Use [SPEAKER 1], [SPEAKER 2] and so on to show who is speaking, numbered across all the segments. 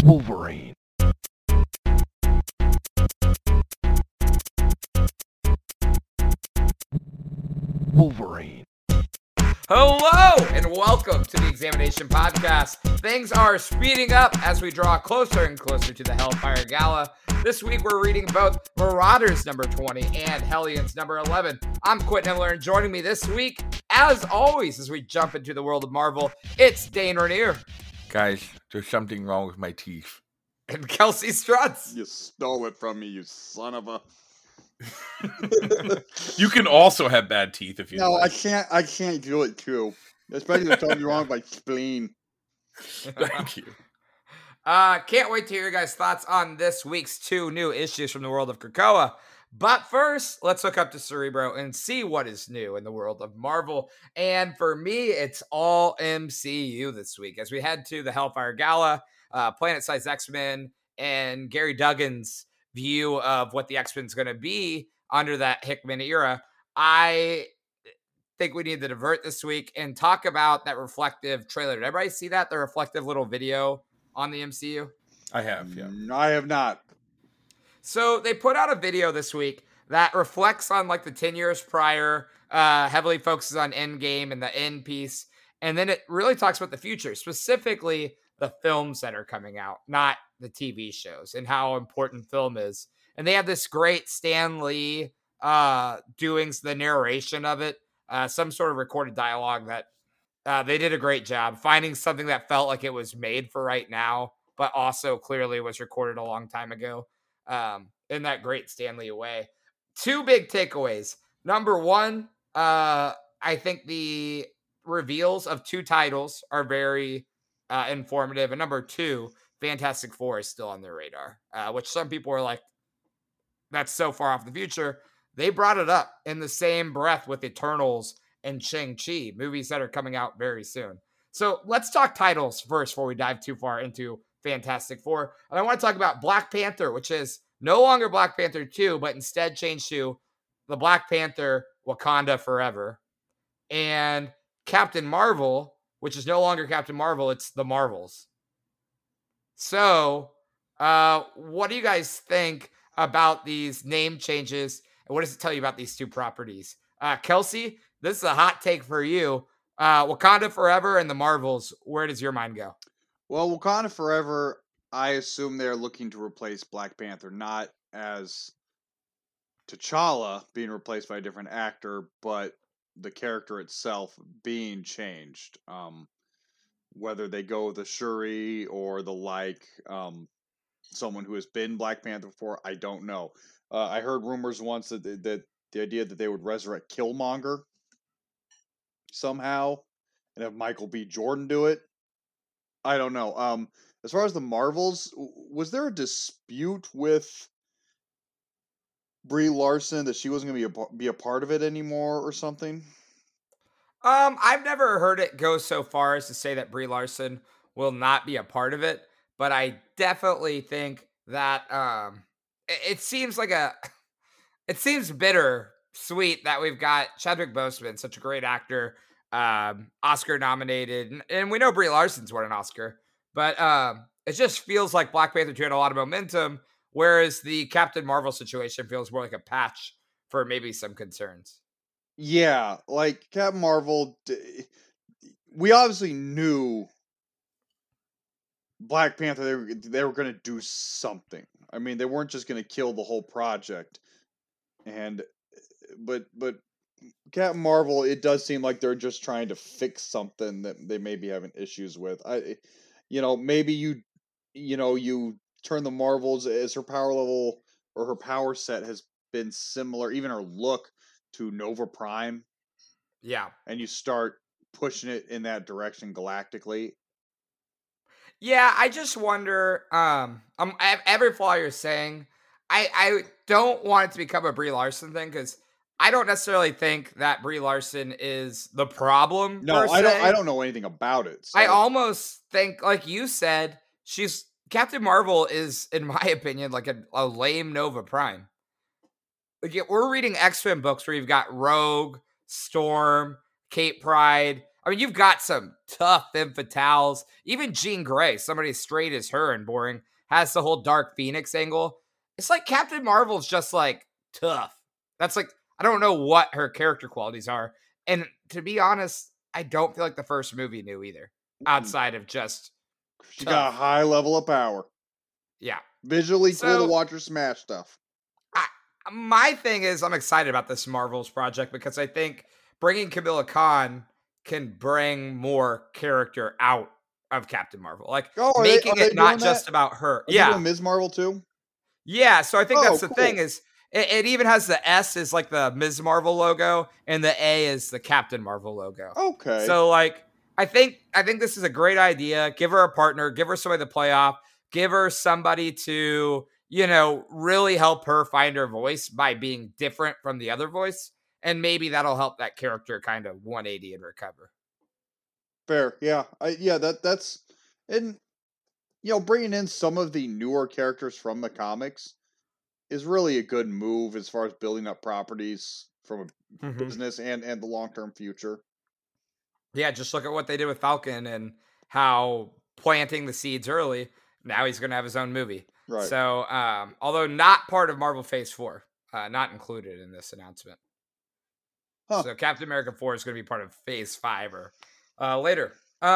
[SPEAKER 1] Wolverine. Wolverine.
[SPEAKER 2] Hello and welcome to the Examination Podcast. Things are speeding up as we draw closer and closer to the Hellfire Gala. This week we're reading both Marauders number 20 and Hellions number 11. I'm Quentin Himmler, and joining me this week, as always, as we jump into the world of Marvel, it's Dane Rainier.
[SPEAKER 3] Guys, there's something wrong with my teeth.
[SPEAKER 2] And Kelsey Strutz.
[SPEAKER 4] You stole it from me, you son of a...
[SPEAKER 3] You can also have bad teeth if you
[SPEAKER 4] No,
[SPEAKER 3] like.
[SPEAKER 4] I can't do it too. Especially if something's wrong with my spleen.
[SPEAKER 3] Thank you.
[SPEAKER 2] Can't wait to hear your guys' thoughts on this week's two new issues from the world of Krakoa. But first, let's hook up to Cerebro and see what is new in the world of Marvel. And for me, it's all MCU this week as we head to the Hellfire Gala, Planet-Size X-Men, and Gary Duggan's view of what the X-Men is going to be under that Hickman era. I think we need to divert this week and talk about that reflective trailer. Did everybody see that? The reflective little video on the MCU?
[SPEAKER 3] I have, yeah.
[SPEAKER 4] I have not.
[SPEAKER 2] So they put out a video this week that reflects on like the 10 years prior, heavily focuses on Endgame and the end piece. And then it really talks about the future, specifically the films that are coming out, not the TV shows, and how important film is. And they have this great Stan Lee doing the narration of it, some sort of recorded dialogue that they did a great job finding something that felt like it was made for right now, but also clearly was recorded a long time ago in that great Stan Lee way. Two big takeaways. Number one, I think the reveals of two titles are very informative. And number two, Fantastic Four is still on their radar, which some people are like, that's so far off the future. They brought it up in the same breath with Eternals and Shang-Chi, movies that are coming out very soon. So let's talk titles first before we dive too far into Fantastic Four. And I want to talk about Black Panther, which is no longer Black Panther 2, but instead changed to the Black Panther Wakanda Forever. And Captain Marvel, which is no longer Captain Marvel, it's the Marvels. So, what do you guys think about these name changes? And what does it tell you about these two properties? Kelsey, this is a hot take for you. Wakanda Forever and the Marvels, where does your mind go?
[SPEAKER 4] Well, Wakanda Forever, I assume they're looking to replace Black Panther, not as T'Challa being replaced by a different actor, but the character itself being changed. Whether they go with a Shuri or the like, someone who has been Black Panther before, I don't know. I heard rumors once that the idea that they would resurrect Killmonger somehow and have Michael B. Jordan do it. I don't know. As far as the Marvels, was there a dispute with Brie Larson that she wasn't going to be a part of it anymore or something?
[SPEAKER 2] I've never heard it go so far as to say that Brie Larson will not be a part of it, but I definitely think that it seems bittersweet that we've got Chadwick Boseman, such a great actor, Oscar nominated, and we know Brie Larson's won an Oscar, but it just feels like Black Panther 2 had a lot of momentum, whereas the Captain Marvel situation feels more like a patch for maybe some concerns.
[SPEAKER 4] Yeah, like Captain Marvel, we obviously knew Black Panther, they were going to do something. I mean, they weren't just going to kill the whole project. But Captain Marvel, it does seem like they're just trying to fix something that they may be having issues with. Maybe you turn the Marvels as her power level or her power set has been similar, even her look, to Nova Prime.
[SPEAKER 2] Yeah.
[SPEAKER 4] And you start pushing it in that direction galactically.
[SPEAKER 2] Yeah, I just wonder, every flaw you're saying, I don't want it to become a Brie Larson thing, because I don't necessarily think that Brie Larson is the problem.
[SPEAKER 4] No, I don't know anything about it. So.
[SPEAKER 2] I almost think, like you said, Captain Marvel is, in my opinion, like a lame Nova Prime. Like, we're reading X-Men books where you've got Rogue, Storm, Kate Pryde, I mean, you've got some tough femme fatales. Even Jean Grey, somebody as straight as her and boring, has the whole Dark Phoenix angle. It's like Captain Marvel's just like tough. That's like, I don't know what her character qualities are. And to be honest, I don't feel like the first movie knew either, outside of just,
[SPEAKER 4] She got a
[SPEAKER 2] tough.
[SPEAKER 4] high level of power.
[SPEAKER 2] yeah.
[SPEAKER 4] Visually cool
[SPEAKER 2] So-
[SPEAKER 4] to watch her smash stuff.
[SPEAKER 2] My thing is, I'm excited about this Marvels project because I think bringing Camilla Khan can bring more character out of Captain Marvel. Like
[SPEAKER 4] Oh,
[SPEAKER 2] making
[SPEAKER 4] are they
[SPEAKER 2] it not
[SPEAKER 4] doing
[SPEAKER 2] just
[SPEAKER 4] that?
[SPEAKER 2] about her.
[SPEAKER 4] Are they
[SPEAKER 2] Yeah.
[SPEAKER 4] doing Ms. Marvel too?
[SPEAKER 2] Yeah. So I think
[SPEAKER 4] Oh,
[SPEAKER 2] that's the thing
[SPEAKER 4] cool.
[SPEAKER 2] is it even has the S is like the Ms. Marvel logo and the A is the Captain Marvel logo.
[SPEAKER 4] Okay.
[SPEAKER 2] So like I think this is a great idea. Give her a partner, give her somebody to play off, give her somebody to, really help her find her voice by being different from the other voice. And maybe that'll help that character kind of 180 and recover.
[SPEAKER 4] Fair. Yeah. That's and bringing in some of the newer characters from the comics is really a good move as far as building up properties from a business and the long-term future.
[SPEAKER 2] Yeah, just look at what they did with Falcon and how planting the seeds early, now he's going to have his own movie.
[SPEAKER 4] Right.
[SPEAKER 2] So, although not part of Marvel Phase 4, not included in this announcement.
[SPEAKER 4] Huh.
[SPEAKER 2] So Captain America 4 is going to be part of Phase 5 or later.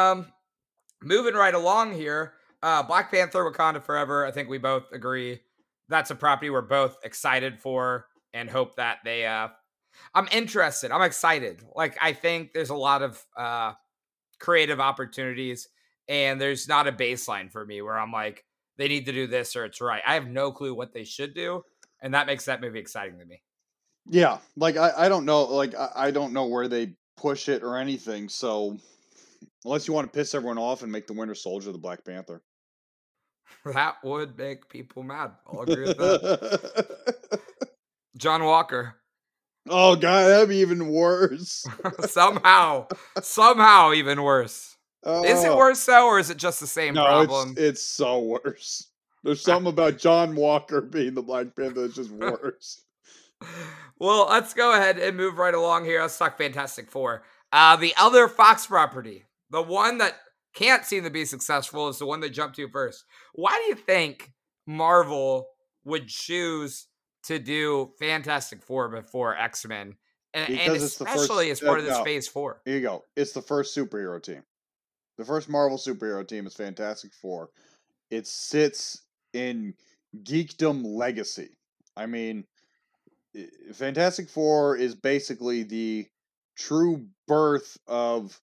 [SPEAKER 2] Moving right along here, Black Panther Wakanda Forever, I think we both agree that's a property we're both excited for and hope that they I'm interested. I'm excited. Like, I think there's a lot of creative opportunities, and there's not a baseline for me where I'm like, they need to do this or it's right. I have no clue what they should do, and that makes that movie exciting to me.
[SPEAKER 4] Yeah. Like I don't know. Like I don't know where they push it or anything. So unless you want to piss everyone off and make the Winter Soldier the Black Panther.
[SPEAKER 2] That would make people mad. I'll agree with that. John Walker.
[SPEAKER 4] Oh god, that'd be even worse.
[SPEAKER 2] somehow even worse. Is it
[SPEAKER 4] Oh.
[SPEAKER 2] worse though, or is it just the same
[SPEAKER 4] No,
[SPEAKER 2] problem?
[SPEAKER 4] it's so worse. There's something about John Walker being the Black Panther that's just worse.
[SPEAKER 2] Well, let's go ahead and move right along here. Let's talk Fantastic Four. The other Fox property, the one that can't seem to be successful, is the one they jumped to first. Why do you think Marvel would choose to do Fantastic Four before X-Men? And
[SPEAKER 4] Because it's the first-
[SPEAKER 2] especially as part of this
[SPEAKER 4] no.
[SPEAKER 2] Phase 4.
[SPEAKER 4] Here you go. It's the first superhero team. The first Marvel superhero team is Fantastic Four. It sits in geekdom legacy. I mean, Fantastic Four is basically the true birth of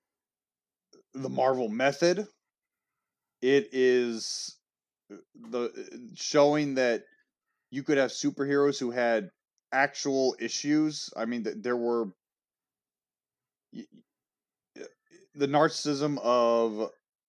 [SPEAKER 4] the Marvel method. It is the showing that you could have superheroes who had actual issues. I mean, there were the narcissism of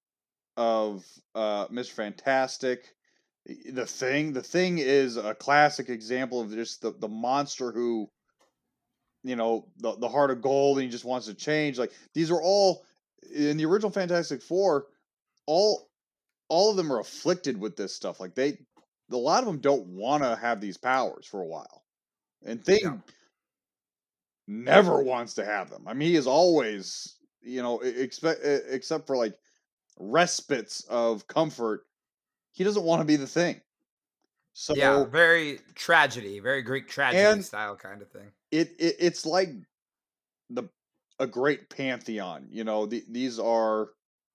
[SPEAKER 4] Mr. Fantastic. The Thing is a classic example of just the monster who, the heart of gold, and he just wants to change. Like, these are all in the original Fantastic Four. All of them are afflicted with this stuff. Like, a lot of them don't want to have these powers for a while, and Thing
[SPEAKER 2] Yeah.
[SPEAKER 4] never wants to have them. I mean, he is always, except for like respites of comfort, he doesn't want to be the Thing. So
[SPEAKER 2] Yeah, very tragedy, very Greek tragedy
[SPEAKER 4] And-
[SPEAKER 2] style kind of thing.
[SPEAKER 4] it's like a great pantheon. These are,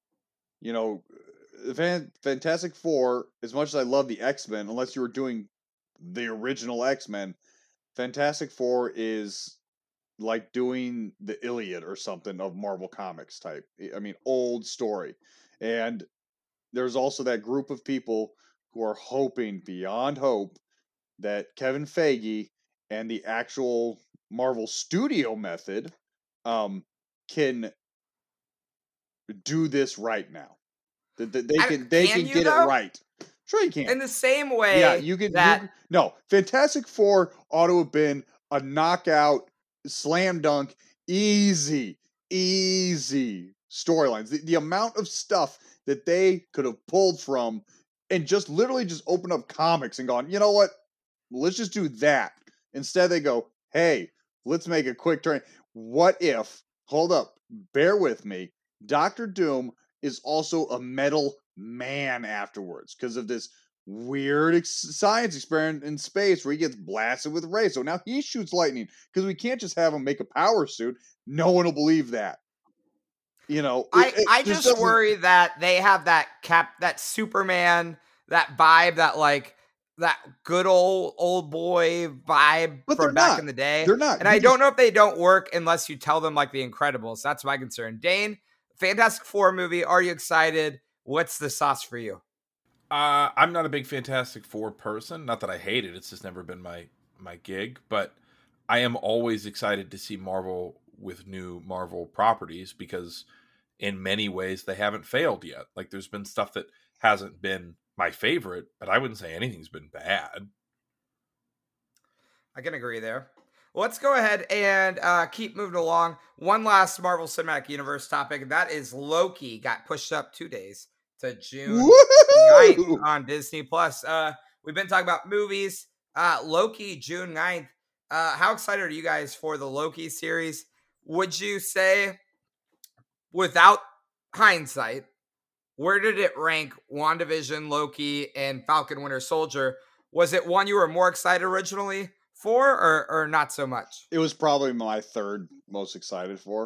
[SPEAKER 4] the Fantastic Four. As much as I love the X-Men, unless you were doing the original X-Men, Fantastic Four is like doing the Iliad or something of Marvel Comics type. I mean, old story. And there's also that group of people who are hoping beyond hope that Kevin Feige and the actual Marvel Studio method can do this right now. That they can
[SPEAKER 2] can you,
[SPEAKER 4] get
[SPEAKER 2] though?
[SPEAKER 4] it right. Sure, you can.
[SPEAKER 2] In the same way,
[SPEAKER 4] Yeah, you can. No, Fantastic Four ought to have been a knockout, slam dunk, easy storylines. The amount of stuff that they could have pulled from and just literally just opened up comics and gone, you know what? Let's just do that. Instead, they go, hey, let's make a quick turn. What if hold up, bear with me. Doctor Doom is also a metal man afterwards because of this weird science experiment in space where he gets blasted with rays. So now he shoots lightning because we can't just have him make a power suit. No one will believe that. You know,
[SPEAKER 2] I just worry that they have that Superman, that vibe, that good old boy vibe
[SPEAKER 4] But
[SPEAKER 2] from
[SPEAKER 4] they're
[SPEAKER 2] back
[SPEAKER 4] not.
[SPEAKER 2] in the day.
[SPEAKER 4] They're not.
[SPEAKER 2] And I don't know if they don't work unless you tell them like The Incredibles. That's my concern. Dane, Fantastic Four movie. Are you excited? What's the sauce for you?
[SPEAKER 3] I'm not a big Fantastic Four person. Not that I hate it. It's just never been my gig. But I am always excited to see Marvel with new Marvel properties because in many ways they haven't failed yet. Like there's been stuff that hasn't been my favorite, but I wouldn't say anything's been bad.
[SPEAKER 2] I can agree there. Well, let's go ahead and keep moving along. One last Marvel Cinematic Universe topic. That is Loki. Got pushed up 2 days to June 9th on Disney Plus. We've been talking about movies. Loki, June 9th. How excited are you guys for the Loki series? Would you say, without hindsight, where did it rank WandaVision, Loki, and Falcon Winter Soldier? Was it one you were more excited originally for, or not so much?
[SPEAKER 4] It was probably my third most excited for.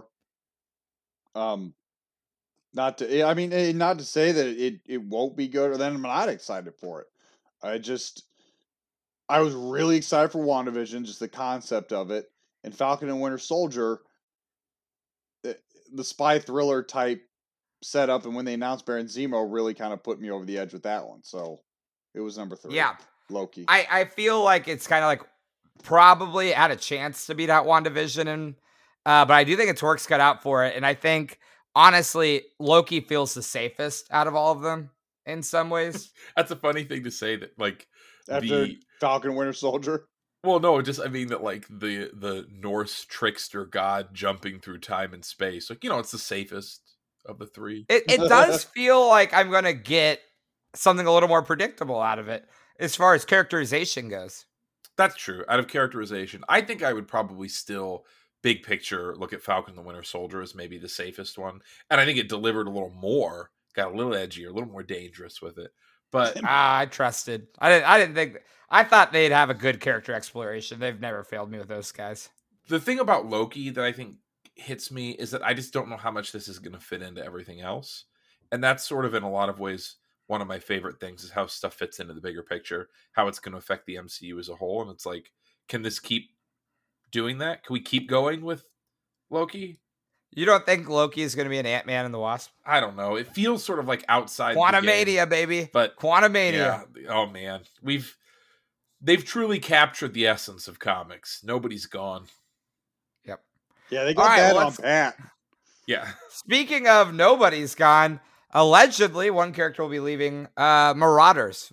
[SPEAKER 4] Not to say that it won't be good, or then I'm not excited for it. I was really excited for WandaVision, just the concept of it, and Falcon and Winter Soldier, the spy thriller type setup, and when they announced Baron Zemo, really kind of put me over the edge with that one. So it was number 3.
[SPEAKER 2] Yeah,
[SPEAKER 4] Loki.
[SPEAKER 2] I feel like it's kind of like probably had a chance to beat out WandaVision, and but I do think its work's cut out for it, and I think honestly Loki feels the safest out of all of them in some ways.
[SPEAKER 3] That's a funny thing to say that like
[SPEAKER 4] After Falcon Winter Soldier.
[SPEAKER 3] Well, no, I mean that like the Norse trickster god jumping through time and space. Like, it's the safest of the 3.
[SPEAKER 2] It does feel like I'm going to get something a little more predictable out of it as far as characterization goes.
[SPEAKER 3] That's true. Out of characterization, I think I would probably still, big picture, look at Falcon the Winter Soldier as maybe the safest one. And I think it delivered a little more, got a little edgier, a little more dangerous with it. But
[SPEAKER 2] I trusted. I didn't think. I thought they'd have a good character exploration. They've never failed me with those guys.
[SPEAKER 3] The thing about Loki that I think hits me is that I just don't know how much this is going to fit into everything else. And that's sort of in a lot of ways one of my favorite things is how stuff fits into the bigger picture, how it's going to affect the MCU as a whole. And it's like, can this keep doing that? Can we keep going with Loki?
[SPEAKER 2] You don't think Loki is going to be an Ant-Man and the Wasp?
[SPEAKER 3] I don't know. It feels sort of like outside
[SPEAKER 2] Quantumania, baby.
[SPEAKER 3] But
[SPEAKER 2] Quantumania.
[SPEAKER 3] Yeah, oh man. They've truly captured the essence of comics. Nobody's gone.
[SPEAKER 2] Yep.
[SPEAKER 4] Yeah, they got that on pat.
[SPEAKER 3] Yeah.
[SPEAKER 2] Speaking of nobody's gone, allegedly one character will be leaving, Marauders.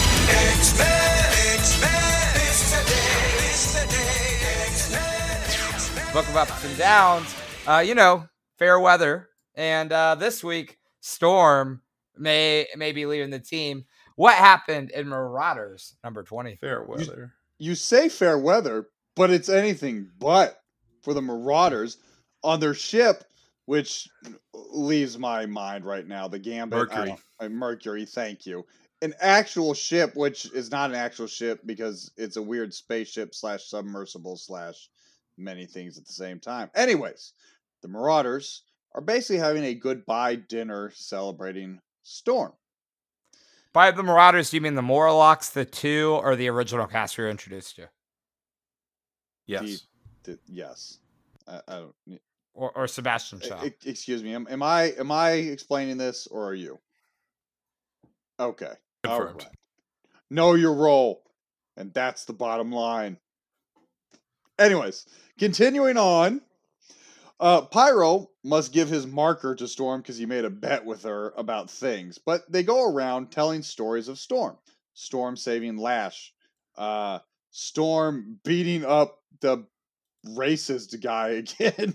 [SPEAKER 2] Book of Ups and Downs. Fair weather. And this week, Storm may be leaving the team. What happened in Marauders, number 20?
[SPEAKER 3] Fair weather.
[SPEAKER 4] You say fair weather, but it's anything but for the Marauders on their ship, which leaves my mind right now. The Gambit. Mercury, thank you. An actual ship, which is not an actual ship because it's a weird spaceship / submersible / many things at the same time. Anyways, the Marauders are basically having a goodbye dinner celebrating Storm.
[SPEAKER 2] By the Marauders, do you mean the Morlocks, the 2, or the original cast we were introduced to?
[SPEAKER 3] Yes.
[SPEAKER 4] Yes. I don't.
[SPEAKER 2] Or Sebastian Shaw.
[SPEAKER 4] Excuse me. Am I explaining this, or are you? Okay.
[SPEAKER 3] Confirmed.
[SPEAKER 4] Right. Know your role, and that's the bottom line. Anyways, continuing on. Pyro must give his marker to Storm because he made a bet with her about things. But they go around telling stories of Storm. Storm saving Lash. Storm beating up the racist guy again.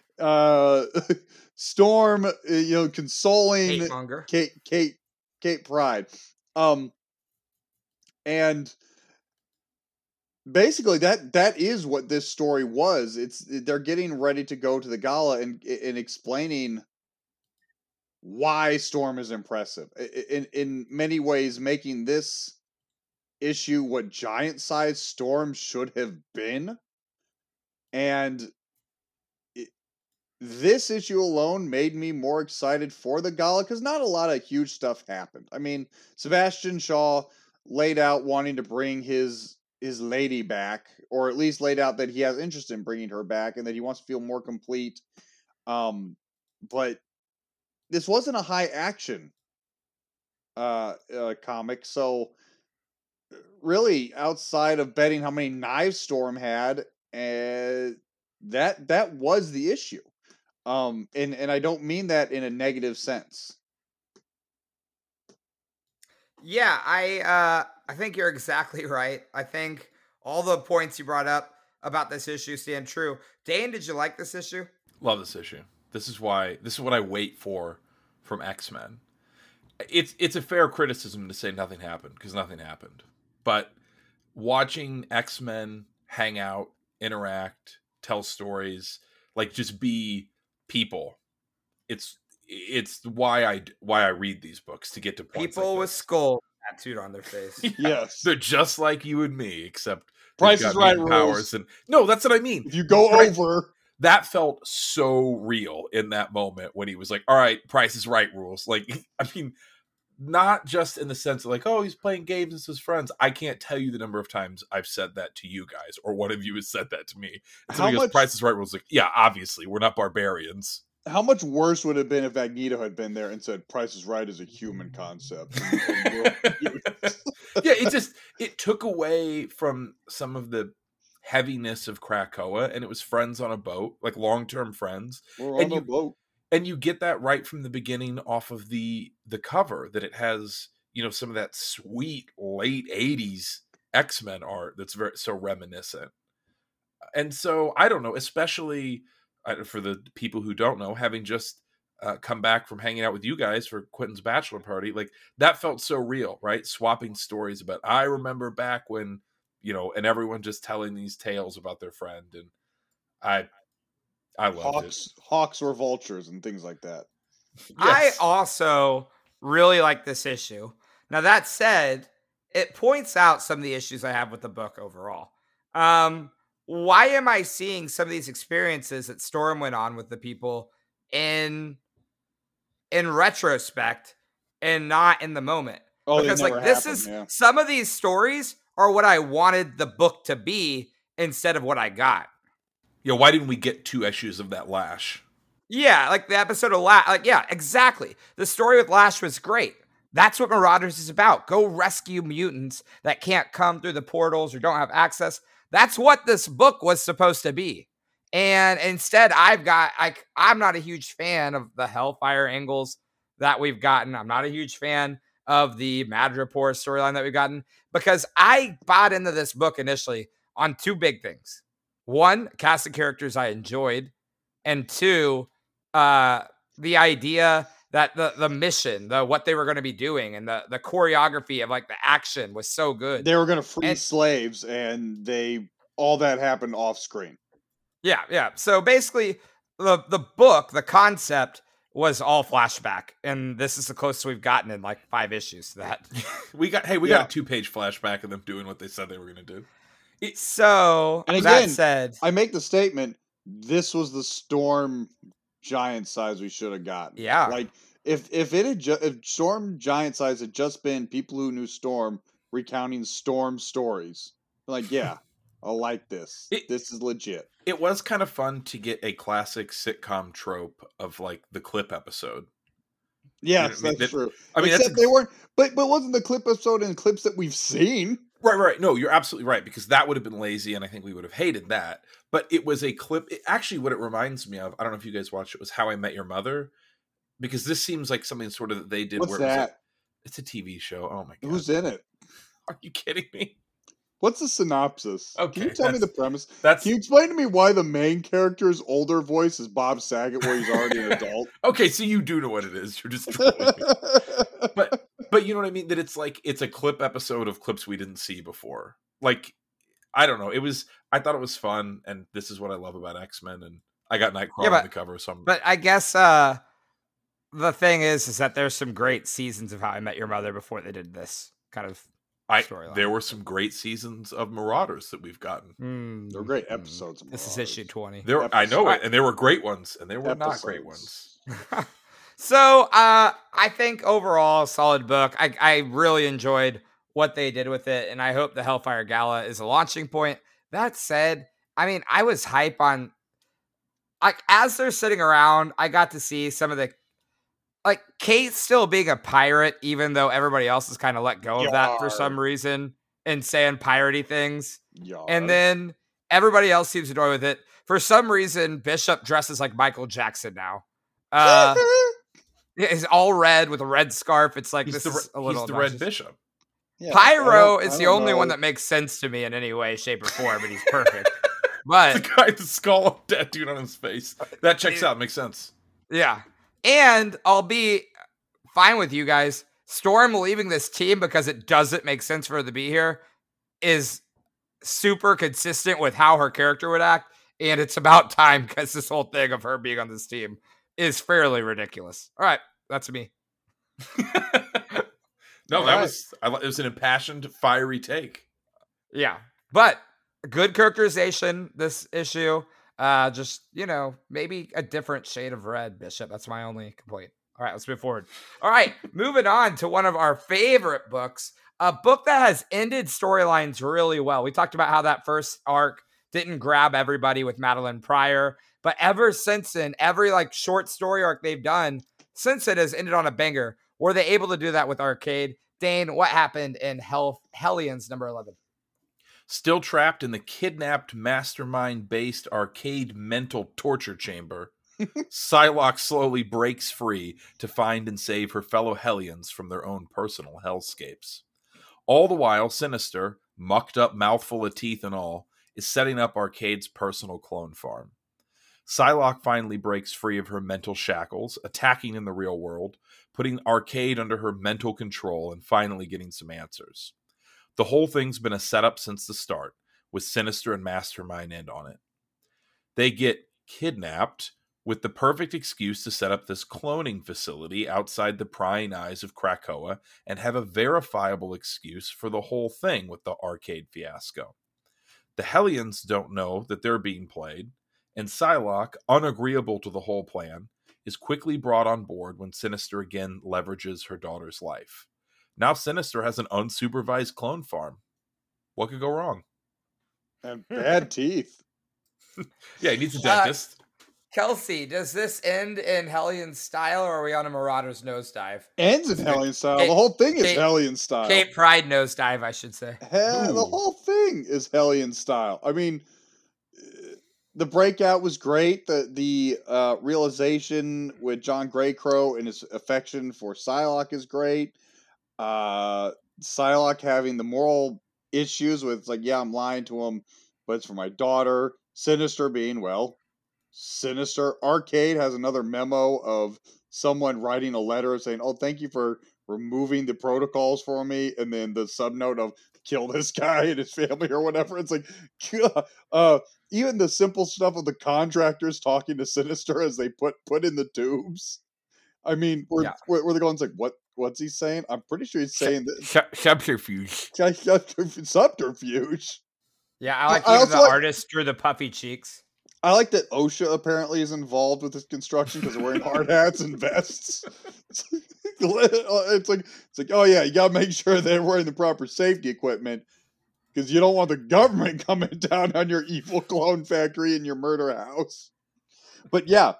[SPEAKER 4] Storm, consoling Kate Pride. And basically that is what this story was. They're getting ready to go to the gala and explaining why Storm is impressive. In many ways, making this issue what giant size Storm should have been. And this issue alone made me more excited for the gala because not a lot of huge stuff happened. I mean, Sebastian Shaw laid out wanting to bring his lady back, or at least laid out that he has interest in bringing her back and that he wants to feel more complete. But this wasn't a high action comic, so really, outside of betting how many knives Storm had, that was the issue. And I don't mean that in a negative sense.
[SPEAKER 2] Yeah, I think you're exactly right. I think all the points you brought up about this issue stand true. Dane, did you like this issue?
[SPEAKER 3] Love this issue. This is what I wait for from X-Men. It's a fair criticism to say nothing happened, because nothing happened. But watching X-Men hang out, interact, tell stories, like just be people, it's why I read these books, to get to points
[SPEAKER 2] People
[SPEAKER 3] like
[SPEAKER 2] with
[SPEAKER 3] this.
[SPEAKER 2] skull tattooed on their face.
[SPEAKER 3] Yeah,
[SPEAKER 4] Yes.
[SPEAKER 3] they're just like you and me, except
[SPEAKER 4] Price
[SPEAKER 3] they've
[SPEAKER 4] is
[SPEAKER 3] got
[SPEAKER 4] Right
[SPEAKER 3] mutant
[SPEAKER 4] rules.
[SPEAKER 3] And no, that's what I mean.
[SPEAKER 4] If you go over,
[SPEAKER 3] That felt so real in that moment when he was like, all right, Price is Right rules. Like, I mean, not just in the sense of like, oh, he's playing games with his friends. I can't tell you the number of times I've said that to you guys, or one of you has said that to me. And somebody goes, Price is Right rules. Like, yeah, obviously, we're not barbarians.
[SPEAKER 4] how much worse would it have been if Magneto had been there and said Price is Right is a human concept?
[SPEAKER 3] Yeah, it took away from some of the heaviness of Krakoa, and it was friends on a boat, like long-term friends.
[SPEAKER 4] We're on a boat.
[SPEAKER 3] And you get that right from the beginning off of the cover, that it has, you know, some of that sweet late 80s X-Men art that's so reminiscent. And so, I don't know, especially for the people who don't know, having just come back from hanging out with you guys for Quentin's bachelor party, like that felt so real, right? Swapping stories about, I remember back when, you know, and everyone just telling these tales about their friend, and I loved it.
[SPEAKER 4] Hawks or vultures and things like that.
[SPEAKER 2] Yes. I also really like this issue. Now, that said, it points out some of the issues I have with the book overall. Why am I seeing some of these experiences that Storm went on with the people in retrospect and not in the moment?
[SPEAKER 4] Oh,
[SPEAKER 2] because like this is some of these stories are what I wanted the book to be instead of what I got.
[SPEAKER 3] Yeah, why didn't we get 2 issues of that Lash?
[SPEAKER 2] Yeah, like the episode of Lash. Like, yeah, exactly. The story with Lash was great. That's what Marauders is about. Go rescue mutants that can't come through the portals or don't have access. That's what this book was supposed to be. And instead, I'm not a huge fan of the Hellfire angles that we've gotten. I'm not a huge fan of the Madripoor storyline that we've gotten, because I bought into this book initially on 2 big things. 1, cast of characters I enjoyed, and 2, the idea that the mission, what they were going to be doing, and the choreography of like the action was so good.
[SPEAKER 4] They were going to free slaves, and all that happened off screen.
[SPEAKER 2] Yeah. So basically, the book, the concept was all flashback, and this is the closest we've gotten in like 5 issues to that.
[SPEAKER 3] we got a 2-page flashback of them doing what they said they were going to do.
[SPEAKER 2] So,
[SPEAKER 4] and again, that said, I make the statement, this was the Storm giant size we should have gotten.
[SPEAKER 2] Yeah.
[SPEAKER 4] Like, if Storm giant size had just been people who knew Storm recounting Storm stories, like, yeah, I like this. This is legit.
[SPEAKER 3] It was kind of fun to get a classic sitcom trope of, like, the clip episode.
[SPEAKER 4] Yes, you know, that's true. I mean, except they weren't, but wasn't the clip episode in clips that we've seen?
[SPEAKER 3] Right. No, you're absolutely right, because that would have been lazy, and I think we would have hated that. But it was a clip. Actually, what it reminds me of, I don't know if you guys watched it, was How I Met Your Mother, because this seems like something sort of that they did.
[SPEAKER 4] What's that?
[SPEAKER 3] It's a TV show. Oh my god,
[SPEAKER 4] who's in it?
[SPEAKER 3] Are you kidding me?
[SPEAKER 4] What's the synopsis?
[SPEAKER 3] Okay,
[SPEAKER 4] can you tell me the premise? Can
[SPEAKER 3] Can
[SPEAKER 4] you explain to me why the main character's older voice is Bob Saget, where he's already an adult?
[SPEAKER 3] Okay, so you do know what it is. You're just trolling me. But you know what I mean? That it's like, it's a clip episode of clips we didn't see before. Like, I don't know. I thought it was fun, and this is what I love about X-Men, and I got Nightcrawler on the cover, so
[SPEAKER 2] But I guess the thing is that there's some great seasons of How I Met Your Mother before they did this kind of storyline.
[SPEAKER 3] There were some great seasons of Marauders that we've gotten.
[SPEAKER 4] There were great episodes.
[SPEAKER 2] This is issue 20.
[SPEAKER 3] I know it, and there were great ones, and there were not great ones.
[SPEAKER 2] So I think overall, solid book. I really enjoyed what they did with it, and I hope the Hellfire Gala is a launching point. That said, I mean, I was hype on, like, as they're sitting around, I got to see some of the, like, Kate still being a pirate, even though everybody else has kind of let go of that for some reason and saying piratey things. And then everybody else seems to annoy with it. For some reason, Bishop dresses like Michael Jackson now. He's all red with a red scarf. It's like,
[SPEAKER 3] He's
[SPEAKER 2] is a little
[SPEAKER 3] the Red Bishop.
[SPEAKER 2] Yeah, Pyro is the only one that makes sense to me in any way, shape, or form, but he's perfect. But
[SPEAKER 3] the guy with the skull tattooed on his face. That checks out. Makes sense.
[SPEAKER 2] Yeah. And I'll be fine with you guys. Storm leaving this team because it doesn't make sense for her to be here is super consistent with how her character would act. And it's about time because this whole thing of her being on this team is fairly ridiculous. All right. That's me.
[SPEAKER 3] No, it was an impassioned, fiery take.
[SPEAKER 2] Yeah. But good characterization this issue. Just, maybe a different shade of red, Bishop. That's my only complaint. All right, let's move forward. All right, moving on to one of our favorite books, a book that has ended storylines really well. We talked about how that first arc didn't grab everybody with Madeline Pryor, but ever since then, every short story arc they've done since it has ended on a banger. Were they able to do that with Arcade? Dane, what happened in Hellions number 11?
[SPEAKER 3] Still trapped in the kidnapped mastermind-based Arcade mental torture chamber, Psylocke slowly breaks free to find and save her fellow Hellions from their own personal hellscapes. All the while, Sinister, mucked up mouthful of teeth and all, is setting up Arcade's personal clone farm. Psylocke finally breaks free of her mental shackles, attacking in the real world, putting Arcade under her mental control, and finally getting some answers. The whole thing's been a setup since the start, with Sinister and Mastermind in on it. They get kidnapped with the perfect excuse to set up this cloning facility outside the prying eyes of Krakoa and have a verifiable excuse for the whole thing with the Arcade fiasco. The Hellions don't know that they're being played, and Psylocke, unagreeable to the whole plan, is quickly brought on board when Sinister again leverages her daughter's life. Now Sinister has an unsupervised clone farm. What could go wrong?
[SPEAKER 4] And bad teeth.
[SPEAKER 3] Yeah, he needs a dentist.
[SPEAKER 2] Kelsey, does this end in Hellion style, or are we on a Marauder's nosedive?
[SPEAKER 4] Ends in Hellion style. The whole thing is Hellion style.
[SPEAKER 2] Cape Pride nosedive, I should say.
[SPEAKER 4] The whole thing is Hellion style. I mean, the breakout was great. The realization with John Greycrow and his affection for Psylocke is great. Psylocke having the moral issues with, I'm lying to him, but it's for my daughter. Sinister being, Sinister. Arcade has another memo of someone writing a letter saying, "Oh, thank you for removing the protocols for me," and then the subnote of "kill this guy and his family" or whatever. It's even the simple stuff of the contractors talking to Sinister as they put in the tubes. I mean, where they're going, it's what's he saying? I'm pretty sure he's saying that
[SPEAKER 2] subterfuge.
[SPEAKER 4] Subterfuge.
[SPEAKER 2] Yeah, I like the artist drew the puffy cheeks.
[SPEAKER 4] I like that OSHA apparently is involved with this construction because they're wearing hard hats and vests. It's like, oh yeah, you gotta make sure they're wearing the proper safety equipment because you don't want the government coming down on your evil clone factory and your murder house. But yeah,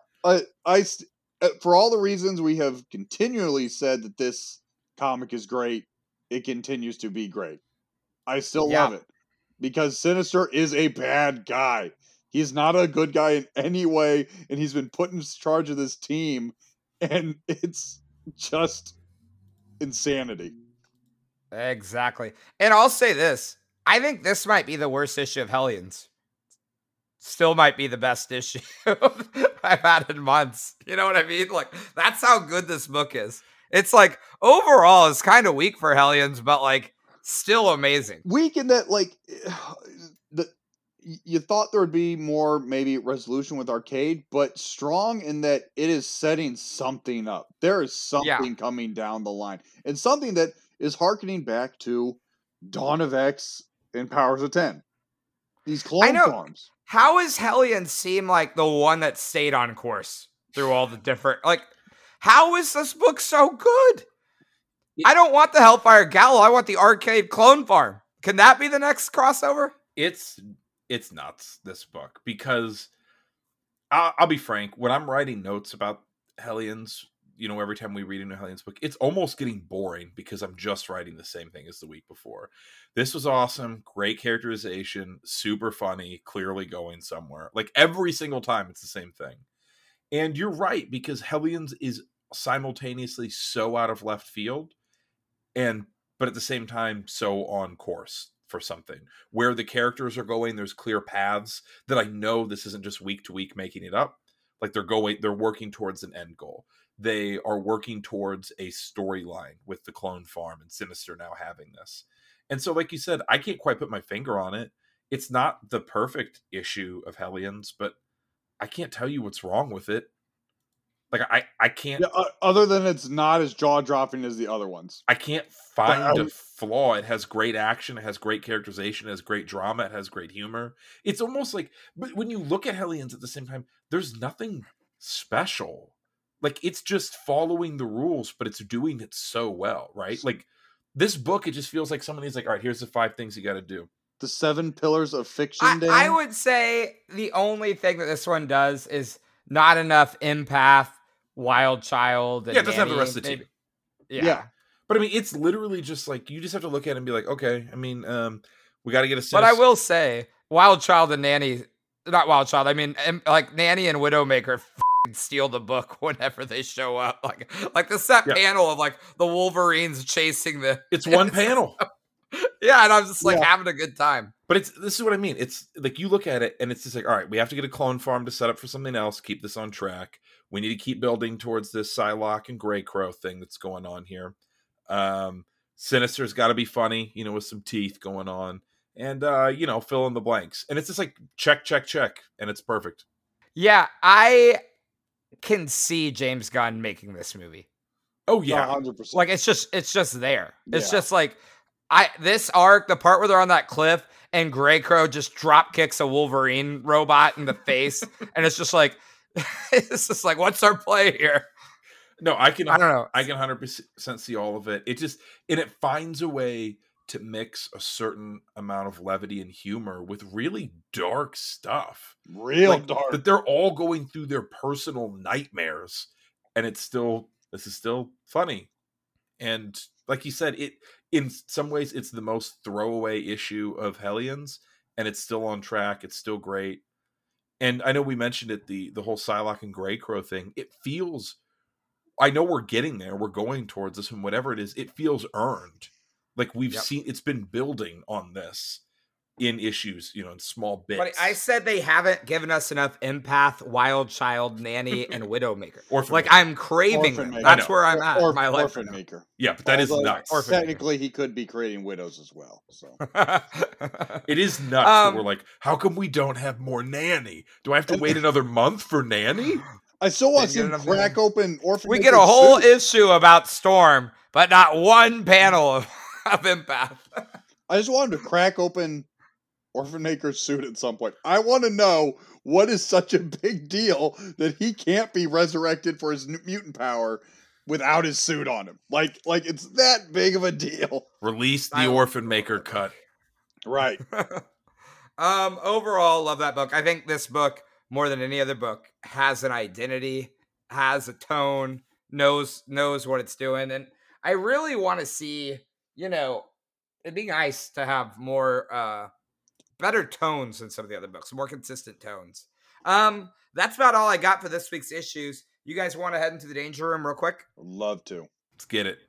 [SPEAKER 4] for all the reasons we have continually said that this comic is great, it continues to be great. I still love it because Sinister is a bad guy. He's not a good guy in any way, and he's been put in charge of this team, and it's just insanity.
[SPEAKER 2] Exactly. And I'll say this. I think this might be the worst issue of Hellions. Still might be the best issue I've had in months. You know what I mean? That's how good this book is. It's overall, it's kind of weak for Hellions, but still amazing.
[SPEAKER 4] Weak in that, you thought there would be more maybe resolution with Arcade, but strong in that it is setting something up. There is something coming down the line, and something that is harkening back to Dawn of X and Powers of 10. These clone farms.
[SPEAKER 2] How is Hellion seem like the one that stayed on course through all the different, like, how is this book so good? I don't want the Hellfire Gallo. I want the Arcade Clone Farm. Can that be the next crossover?
[SPEAKER 3] It's nuts, this book, because I'll be frank, when I'm writing notes about Hellions, every time we read a new Hellions book, it's almost getting boring because I'm just writing the same thing as the week before. This was awesome, great characterization, super funny, clearly going somewhere. Like every single time it's the same thing. And you're right, because Hellions is simultaneously so out of left field, but at the same time so on course for something where the characters are going. There's clear paths that I know this isn't just week to week making it up. Like they're working towards an end goal. They are working towards a storyline with the Clone Farm and Sinister now having this. And so, like you said, I can't quite put my finger on it. It's not the perfect issue of Hellions, but I can't tell you what's wrong with it. Like I can't.
[SPEAKER 4] Yeah, other than it's not as jaw dropping as the other ones.
[SPEAKER 3] I can't find a flaw. It has great action. It has great characterization. It has great drama. It has great humor. It's almost like, but when you look at Hellions at the same time, there's nothing special. Like it's just following the rules, but it's doing it so well, right? Like this book, it just feels like somebody's like, all right, here's the 5 things you got to do.
[SPEAKER 4] The 7 pillars of fiction.
[SPEAKER 2] I would say the only thing that this one does is not enough empath, wild child. And
[SPEAKER 3] it doesn't have the rest of the team.
[SPEAKER 2] Yeah.
[SPEAKER 3] But I mean, it's literally just like, you just have to look at it and be like, okay, I mean, we got to get a
[SPEAKER 2] But I will say, Wild Child and Nanny, not Wild Child, I mean, like Nanny and Widowmaker steal the book whenever they show up. Like the set panel of like the Wolverines chasing the.
[SPEAKER 3] It's one panel.
[SPEAKER 2] Yeah, and I'm just like having a good time.
[SPEAKER 3] But this is what I mean. It's like you look at it and it's just like, all right, we have to get a clone farm to set up for something else, keep this on track. We need to keep building towards this Psylocke and Greycrow thing that's going on here. Sinister's got to be funny, with some teeth going on, and fill in the blanks. And it's just like check, and it's perfect.
[SPEAKER 2] Yeah, I can see James Gunn making this movie.
[SPEAKER 3] Oh yeah,
[SPEAKER 4] 100%.
[SPEAKER 2] Like it's just there. It's just like this arc, the part where they're on that cliff and Greycrow just drop kicks a Wolverine robot in the face, and it's just like what's our play here?
[SPEAKER 3] No, I don't know. I can
[SPEAKER 2] 100%
[SPEAKER 3] see all of it. It finds a way to mix a certain amount of levity and humor with really dark stuff.
[SPEAKER 4] Dark.
[SPEAKER 3] That they're all going through their personal nightmares, and this is still funny. And like you said, in some ways it's the most throwaway issue of Hellions, and it's still on track. It's still great. And I know we mentioned it, the whole Psylocke and Greycrow thing. It feels, I know we're getting there. We're going towards this, and whatever it is, it feels earned. Like we've seen, it's been building on this in issues, in small bits.
[SPEAKER 2] But I said they haven't given us enough empath, Wild Child, Nanny, and Widowmaker. I'm craving them. That's where I'm at in my life.
[SPEAKER 4] Orphan Maker.
[SPEAKER 3] Yeah, but that is nuts.
[SPEAKER 4] Technically, he could be creating widows as well. So
[SPEAKER 3] it is nuts that we're like, how come we don't have more Nanny? Do I have to wait another month for Nanny?
[SPEAKER 4] I still want to see him crack open Orphan Maker.
[SPEAKER 2] We get a whole issue about Storm, but not one panel of empath.
[SPEAKER 4] I just wanted to crack open Orphan Maker's suit at some point. I want to know what is such a big deal that he can't be resurrected for his mutant power without his suit on him. Like it's that big of a deal.
[SPEAKER 3] Release the Orphan Maker cut.
[SPEAKER 4] Right.
[SPEAKER 2] Overall, love that book. I think this book, more than any other book, has an identity, has a tone, knows what it's doing, and I really want to see. It'd be nice to have more. Better tones than some of the other books, more consistent tones. That's about all I got for this week's issues. You guys want to head into the Danger Room real quick?
[SPEAKER 4] Love to.
[SPEAKER 3] Let's get it.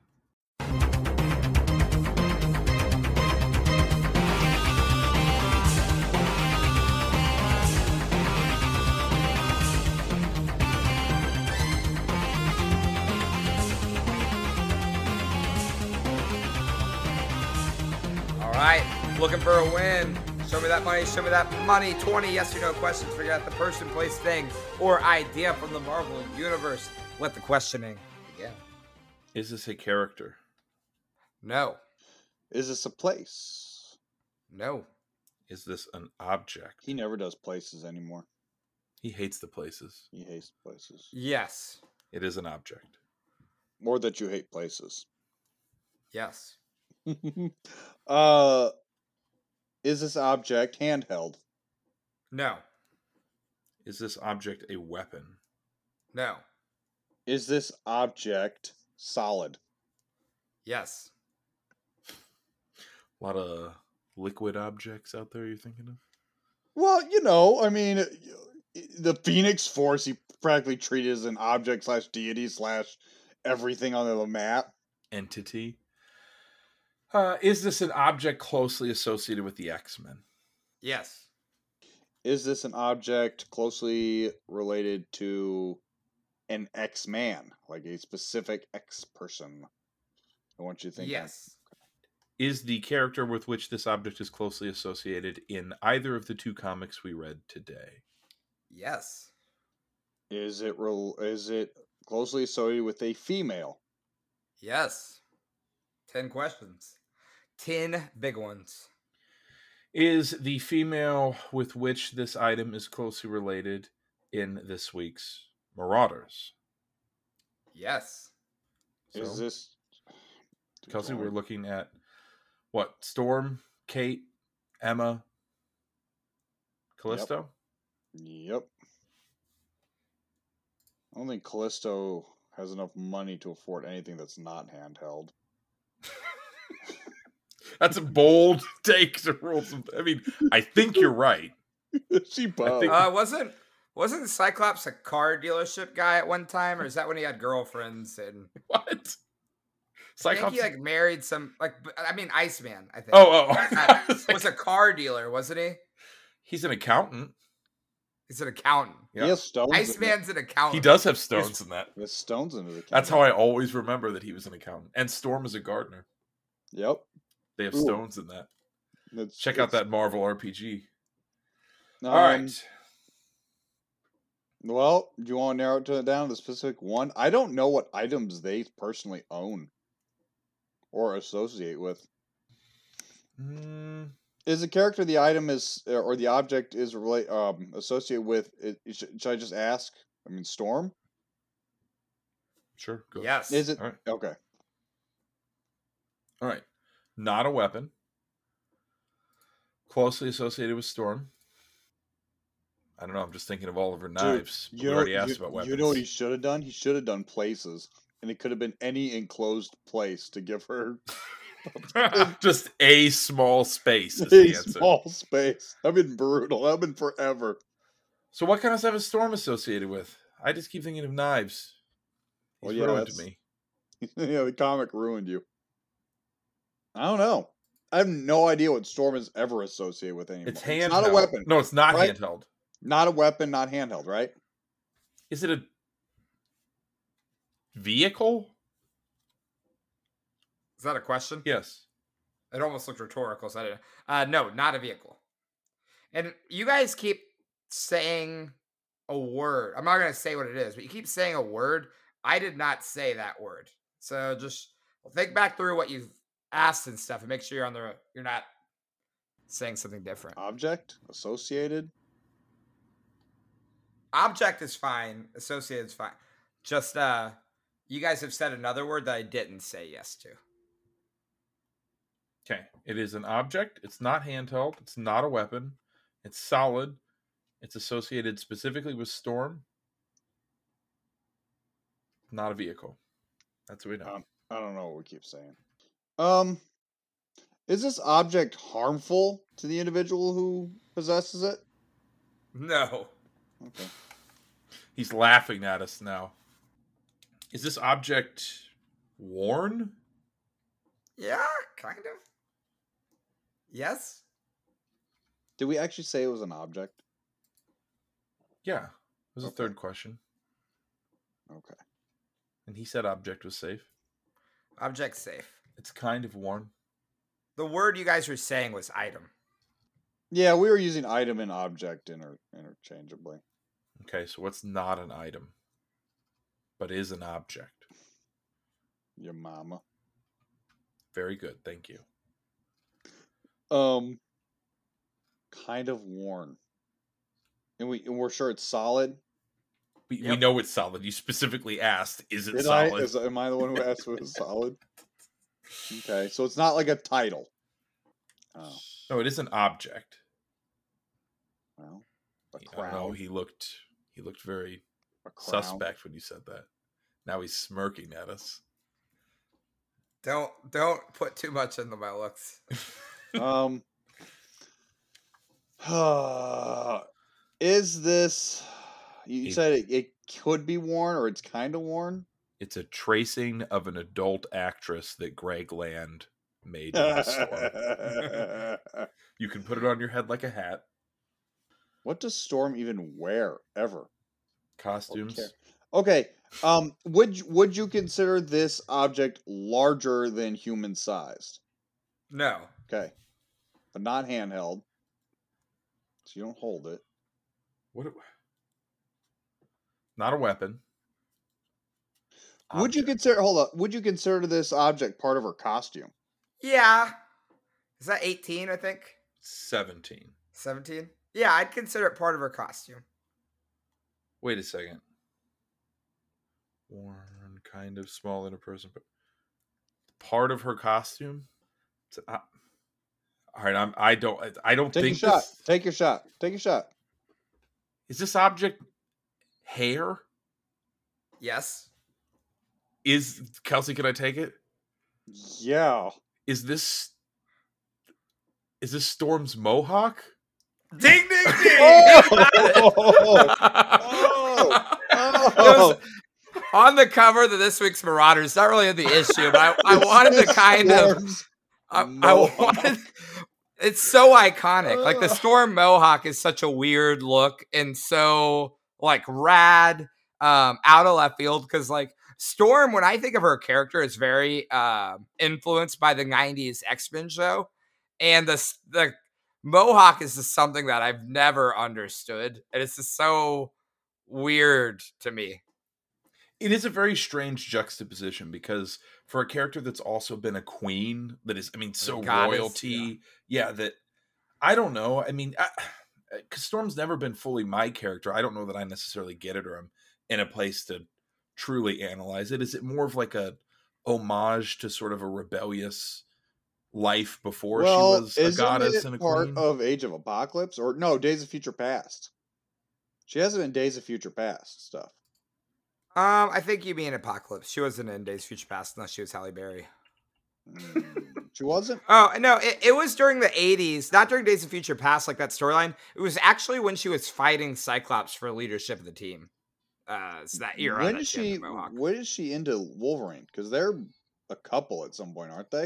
[SPEAKER 2] All right. Looking for a win. Show me that money. Show me that money. 20 yes or no questions. Figure out the person, place, thing, or idea from the Marvel Universe. Let the questioning begin.
[SPEAKER 3] Is this a character?
[SPEAKER 2] No.
[SPEAKER 4] Is this a place?
[SPEAKER 2] No.
[SPEAKER 3] Is this an object?
[SPEAKER 4] He never does places anymore.
[SPEAKER 3] He hates the places.
[SPEAKER 4] He hates places.
[SPEAKER 2] Yes.
[SPEAKER 3] It is an object.
[SPEAKER 4] More that you hate places.
[SPEAKER 2] Yes.
[SPEAKER 4] Is this object handheld?
[SPEAKER 2] No.
[SPEAKER 3] Is this object a weapon?
[SPEAKER 2] No.
[SPEAKER 4] Is this object solid?
[SPEAKER 2] Yes.
[SPEAKER 3] A lot of liquid objects out there you're thinking of?
[SPEAKER 4] Well, I mean, the Phoenix Force, he practically treated as an object / deity / everything on the map.
[SPEAKER 3] Entity. Is this an object closely associated with the X-Men?
[SPEAKER 2] Yes.
[SPEAKER 4] Is this an object closely related to an X-Man, like a specific X-person? I want you to think.
[SPEAKER 2] Yes.
[SPEAKER 3] Is the character with which this object is closely associated in either of the two comics we read today?
[SPEAKER 2] Yes.
[SPEAKER 4] Is it closely associated with a female?
[SPEAKER 2] Yes. 10 questions. 10 big ones.
[SPEAKER 3] Is the female with which this item is closely related in this week's Marauders?
[SPEAKER 2] Yes.
[SPEAKER 4] Is
[SPEAKER 3] So,
[SPEAKER 4] this
[SPEAKER 3] Kelsey, we're looking at what? Storm, Kate, Emma, Callisto?
[SPEAKER 4] Yep. I don't think Callisto has enough money to afford anything that's not handheld.
[SPEAKER 3] That's a bold take to rule some. I mean, I think you're right.
[SPEAKER 4] She
[SPEAKER 2] Wasn't Cyclops a car dealership guy at one time, or is that when he had girlfriends and
[SPEAKER 3] What?
[SPEAKER 2] I think
[SPEAKER 3] Cyclops?
[SPEAKER 2] he married some Iceman, I think.
[SPEAKER 3] Oh.
[SPEAKER 2] Was a car dealer, wasn't he?
[SPEAKER 3] He's an accountant.
[SPEAKER 2] He's an accountant.
[SPEAKER 3] Yeah.
[SPEAKER 4] He has stones.
[SPEAKER 2] Iceman's an accountant.
[SPEAKER 3] He does have stones in that.
[SPEAKER 4] He has stones in his account.
[SPEAKER 3] That's how I always remember that he was an accountant. And Storm is a gardener.
[SPEAKER 4] Yep.
[SPEAKER 3] They have
[SPEAKER 4] Ooh.
[SPEAKER 3] stones in that.
[SPEAKER 4] That's,
[SPEAKER 3] Check out that Marvel RPG.
[SPEAKER 4] All
[SPEAKER 3] All right.
[SPEAKER 4] Well, do you want to narrow it down to the specific one? I don't know what items they personally own or associate with. Is the character the item is or the object is associated with? Should I just ask? I mean, Storm.
[SPEAKER 3] Sure. Go.
[SPEAKER 2] Yes.
[SPEAKER 4] Is it
[SPEAKER 3] All right.
[SPEAKER 4] okay?
[SPEAKER 3] All right. Not a weapon. Closely associated with Storm. I don't know. I'm just thinking of all of her knives.
[SPEAKER 4] Dude,
[SPEAKER 3] We already asked about weapons.
[SPEAKER 4] You know what he should have done? He should have done places, and it could have been any enclosed place to give her
[SPEAKER 3] Just a small space is
[SPEAKER 4] a
[SPEAKER 3] the answer.
[SPEAKER 4] small space. That'd been brutal. That'd been forever.
[SPEAKER 3] So what kind of stuff is Storm associated with? I just keep thinking of knives. He's
[SPEAKER 4] Well, yeah,
[SPEAKER 3] ruined
[SPEAKER 4] that's-
[SPEAKER 3] me.
[SPEAKER 4] Yeah, the comic ruined you. I don't know. I have no idea what Storm is ever associated with anymore.
[SPEAKER 3] It's handheld.
[SPEAKER 4] not a weapon.
[SPEAKER 3] No, it's not
[SPEAKER 4] right?
[SPEAKER 3] handheld.
[SPEAKER 4] Not a weapon, not handheld, right?
[SPEAKER 3] Is it a vehicle?
[SPEAKER 2] Is that a question?
[SPEAKER 3] Yes.
[SPEAKER 2] It almost looked rhetorical, so I didn't. No, not a vehicle. And you guys keep saying a word. I'm not going to say what it is, but you keep saying a word. I did not say that word. So just think back through what you've asked and stuff and make sure you're not saying something different.
[SPEAKER 4] Object? Associated?
[SPEAKER 2] Object is fine. Associated is fine. Just you guys have said another word that I didn't say yes to.
[SPEAKER 3] Okay. It is an object. It's not handheld. It's not a weapon. It's solid. It's associated specifically with Storm. Not a vehicle. That's what we know.
[SPEAKER 4] I don't know what we keep saying. Is this object harmful to the individual who possesses it?
[SPEAKER 2] No.
[SPEAKER 4] Okay.
[SPEAKER 3] He's laughing at us now. Is this object worn?
[SPEAKER 2] Yeah, kind of. Yes.
[SPEAKER 4] Did we actually say it was an object?
[SPEAKER 3] Yeah. It was a
[SPEAKER 4] Okay.
[SPEAKER 3] third question.
[SPEAKER 4] Okay.
[SPEAKER 3] And he said object was safe.
[SPEAKER 2] Object safe.
[SPEAKER 3] It's kind of worn.
[SPEAKER 2] The word you guys were saying was item.
[SPEAKER 4] Yeah, we were using item and object interchangeably.
[SPEAKER 3] Okay, so what's not an item, but is an object?
[SPEAKER 4] Your mama.
[SPEAKER 3] Very good, thank you.
[SPEAKER 4] Kind of worn. And we're sure it's solid.
[SPEAKER 3] We know it's solid. You specifically asked, is it
[SPEAKER 4] Did
[SPEAKER 3] solid?
[SPEAKER 4] am I the one who asked if it was solid? Okay, so it's not like a title. Oh,
[SPEAKER 3] No, it is an object.
[SPEAKER 4] well, a
[SPEAKER 3] I don't
[SPEAKER 4] crown.
[SPEAKER 3] know, he looked very
[SPEAKER 4] A crown.
[SPEAKER 3] suspect when you said that. Now he's smirking at us.
[SPEAKER 2] Don't put too much into my looks.
[SPEAKER 4] Is this? You said it could be worn, or it's kind of worn.
[SPEAKER 3] It's a tracing of an adult actress that Greg Land made in the store. You can put it on your head like a hat.
[SPEAKER 4] What does Storm even wear ever?
[SPEAKER 3] Costumes.
[SPEAKER 4] Okay. Would you consider this object larger than human sized?
[SPEAKER 2] No.
[SPEAKER 4] Okay, but not handheld, so you don't hold it.
[SPEAKER 3] What? Not a weapon.
[SPEAKER 4] Would you consider? Hold up. Would you consider this object part of her costume?
[SPEAKER 2] Yeah. Is that 18, I think?
[SPEAKER 3] 17.
[SPEAKER 2] 17? Yeah, I'd consider it part of her costume.
[SPEAKER 3] Wait a second. Worn, kind of small in a person, but part of her costume. All right, I don't
[SPEAKER 4] Take
[SPEAKER 3] think
[SPEAKER 4] your shot.
[SPEAKER 3] this,
[SPEAKER 4] Take your shot. Take your shot.
[SPEAKER 3] is this object hair?
[SPEAKER 2] Yes.
[SPEAKER 3] Is Kelsey? Can I take it?
[SPEAKER 4] Yeah.
[SPEAKER 3] Is this Storm's mohawk?
[SPEAKER 2] Ding, ding, ding!
[SPEAKER 4] Oh!
[SPEAKER 2] It was on the cover of this week's Marauders. It's not really the issue, but I wanted to kind of. I wanted. It's so iconic. Like the Storm Mohawk is such a weird look and so like rad, out of left field. Because like Storm, when I think of her character, is very influenced by the '90s X-Men show, and the Mohawk is just something that I've never understood, and it's just so weird to me.
[SPEAKER 3] It is a very strange juxtaposition because for a character that's also been a queen, that is, I mean, so
[SPEAKER 2] goddess,
[SPEAKER 3] royalty, that I don't know. I mean, because Storm's never been fully my character. I don't know that I necessarily get it, or I'm in a place to truly analyze it. Is it more of like a homage to sort of a rebellious life before she was a goddess and a
[SPEAKER 4] part
[SPEAKER 3] queen?
[SPEAKER 4] of Age of Apocalypse, or no, Days of Future Past? She hasn't been Days of Future Past stuff.
[SPEAKER 2] I think you mean Apocalypse. She wasn't in Days of Future Past unless she was Halle Berry.
[SPEAKER 4] She wasn't?
[SPEAKER 2] Oh, no, it was during the 80s, not during Days of Future Past, like that storyline. It was actually when she was fighting Cyclops for leadership of the team. It's that era.
[SPEAKER 4] When is she into Wolverine? Because they're a couple at some point, aren't they?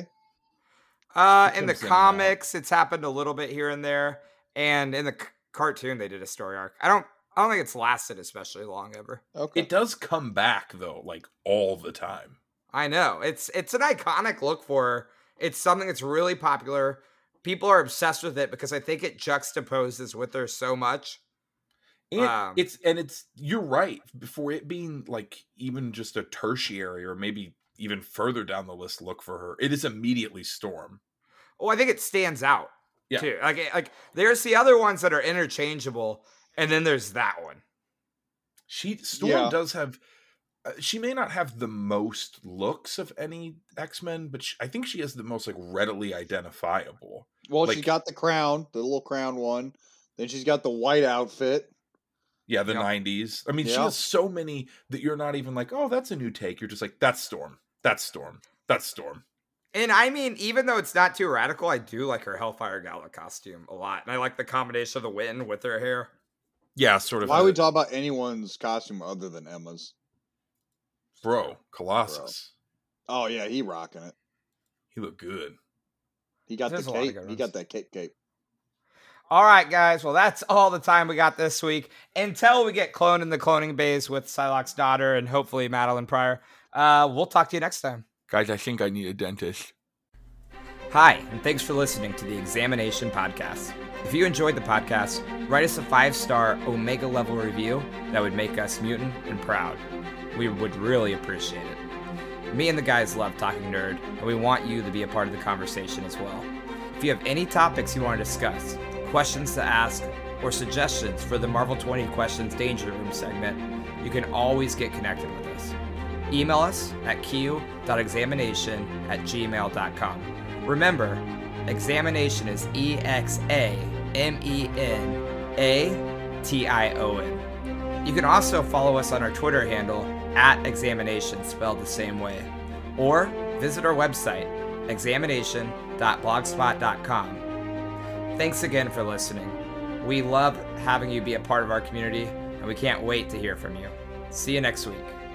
[SPEAKER 2] In the comics, it's happened a little bit here and there. And in the cartoon, they did a story arc. I don't think it's lasted especially long ever.
[SPEAKER 4] Okay.
[SPEAKER 3] It does come back though, like all the time.
[SPEAKER 2] I know. It's an iconic look for her. It's something that's really popular. People are obsessed with it because I think it juxtaposes with her so much.
[SPEAKER 3] And it's you're right. For it being like even just a tertiary or maybe even further down the list look for her, it is immediately Storm.
[SPEAKER 2] Oh, I think it stands out too. Like there's the other ones that are interchangeable, and then there's that one.
[SPEAKER 3] Storm does have. She may not have the most looks of any X-Men, but I think she has the most like readily identifiable.
[SPEAKER 4] Well,
[SPEAKER 3] like,
[SPEAKER 4] she's got the crown, the little crown one. Then she's got the white outfit.
[SPEAKER 3] Yeah, the 90s. I mean, she has so many that you're not even like, oh, that's a new take. You're just like, that's Storm. That's Storm. That's Storm.
[SPEAKER 2] And I mean, even though it's not too radical, I do like her Hellfire Gala costume a lot. And I like the combination of the Witten with her hair.
[SPEAKER 3] Yeah, sort of.
[SPEAKER 4] Why would we talk about anyone's costume other than Emma's?
[SPEAKER 3] Bro, Colossus.
[SPEAKER 4] Bro. Oh, yeah, he rocking it.
[SPEAKER 3] He looked good.
[SPEAKER 4] He got the cape. He got that cape.
[SPEAKER 2] All right, guys. Well, that's all the time we got this week. Until we get cloned in the cloning bays with Psylocke's daughter and hopefully Madeline Pryor. We'll talk to you next time.
[SPEAKER 3] Guys, I think I need a dentist.
[SPEAKER 2] Hi, and thanks for listening to the Examination Podcast. If you enjoyed the podcast, write us a 5-star Omega level review that would make us mutant and proud. We would really appreciate it. Me and the guys love talking nerd, and we want you to be a part of the conversation as well. If you have any topics you want to discuss, questions to ask, or suggestions for the Marvel 20 Questions Danger Room segment, you can always get connected with us. Email us at q.examination@gmail.com. Remember, examination is EXAMENATION. You can also follow us on our Twitter handle @examination, spelled the same way, or visit our website, examination.blogspot.com. Thanks again for listening. We love having you be a part of our community, and we can't wait to hear from you. See you next week.